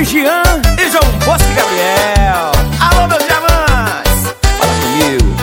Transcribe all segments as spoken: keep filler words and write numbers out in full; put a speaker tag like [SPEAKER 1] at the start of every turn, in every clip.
[SPEAKER 1] e Jean
[SPEAKER 2] e João Bosco e Gabriel. Alô, meus diamantes, fala comigo.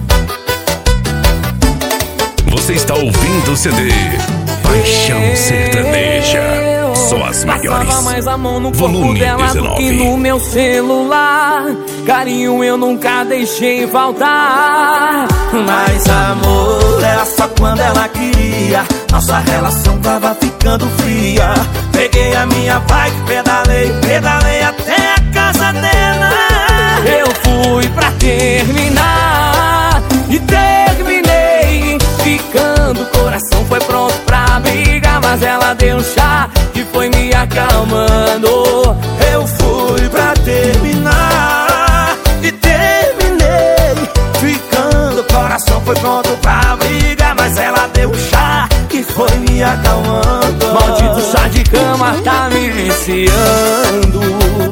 [SPEAKER 3] Você está ouvindo o C D Paixão Sertaneja. Só as melhores.
[SPEAKER 1] Passava mais a mão no corpo
[SPEAKER 3] Volume
[SPEAKER 1] dela do que no meu celular. Carinho eu nunca deixei faltar.
[SPEAKER 2] Mas amor era só quando ela queria. Nossa relação tava ficando fria. Peguei a minha bike, pedalei, pedalei até a casa dela.
[SPEAKER 1] Eu fui pra terminar e terminei ficando. O coração foi pronto pra brigar, mas ela deu um chá que foi me acalmando.
[SPEAKER 2] Eu fui pra terminar e terminei ficando. O coração foi pronto pra brigar, mas ela deu um chá que foi me acalmando.
[SPEAKER 1] Maldito chá de cama tá me viciando.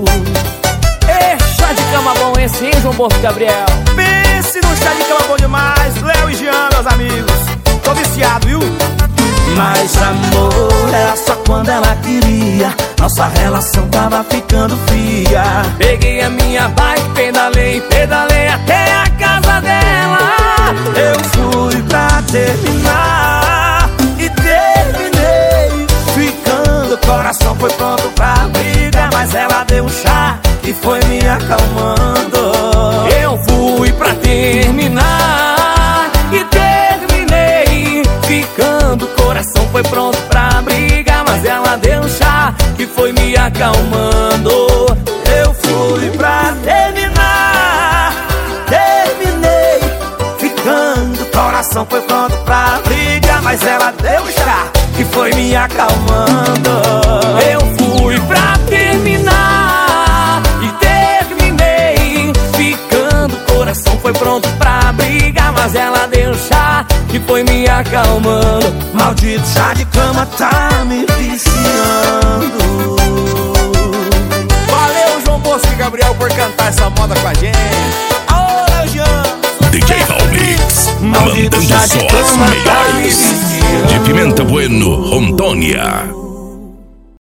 [SPEAKER 1] Ei, chá de cama bom esse, hein, João Bosco e Gabriel?
[SPEAKER 2] Pense no chá de cama bom demais, Léo e Jean, meus amigos. Tô viciado, viu? Mas amor era só quando ela queria. Nossa relação tava ficando fria.
[SPEAKER 1] Peguei a minha bike, pedalei, pedalei até a casa dela.
[SPEAKER 2] Eu fui pra terminar e terminei ficando. O coração foi pronto pra briga, mas ela deu um chá que foi me acalmando.
[SPEAKER 1] Eu fui pra terminar e terminei ficando. O coração foi pronto pra briga, mas ela deu um chá que foi me acalmando.
[SPEAKER 2] Eu fui pra terminar, terminei ficando. O coração foi pronto pra briga, mas ela deu um chá que foi me acalmando.
[SPEAKER 1] Eu fui pra terminar e terminei ficando. O coração foi pronto pra briga, mas ela deu um chá que foi me acalmando.
[SPEAKER 2] Maldito chá de cama tá me viciando.
[SPEAKER 4] Valeu, João Bosco e Gabriel, por cantar essa moda com a gente.
[SPEAKER 2] Olha, Jean,
[SPEAKER 3] D J Raulix,
[SPEAKER 2] maldito
[SPEAKER 3] mandando
[SPEAKER 2] chá
[SPEAKER 3] só
[SPEAKER 2] de
[SPEAKER 3] as
[SPEAKER 2] cama tá me
[SPEAKER 3] melhores.
[SPEAKER 2] viciando.
[SPEAKER 3] De Pimenta Bueno, Rondônia.